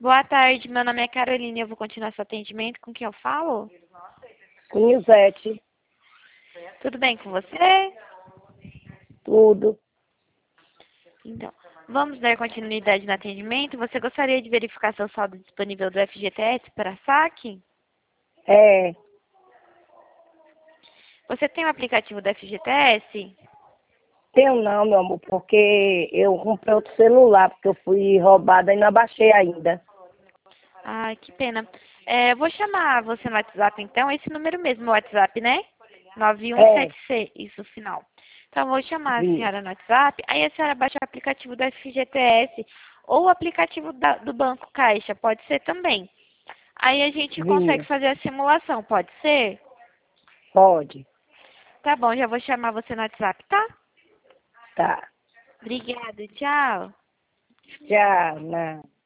Boa tarde, meu nome é Carolina e eu vou continuar seu atendimento. Com quem eu falo? Com Nilzete, Tudo bem com você? tudo. Então, vamos dar continuidade no atendimento. Você gostaria de verificar seu saldo disponível do FGTS para saque? É, Você tem o aplicativo do FGTS? tenho não, meu amor, porque eu comprei outro celular, porque eu fui roubada e não abaixei ainda. Ai, que pena. Vou chamar você no WhatsApp, então. Esse número mesmo, o WhatsApp, né? É, 9176, isso, final. Então, eu vou chamar a vi, senhora no WhatsApp. Aí a senhora baixa o aplicativo do FGTS ou o aplicativo do Banco Caixa, pode ser também. Aí a gente consegue vi, fazer a simulação, pode ser? pode, Tá bom, já vou chamar você no WhatsApp, tá? tá. Obrigada, tchau. Já, não.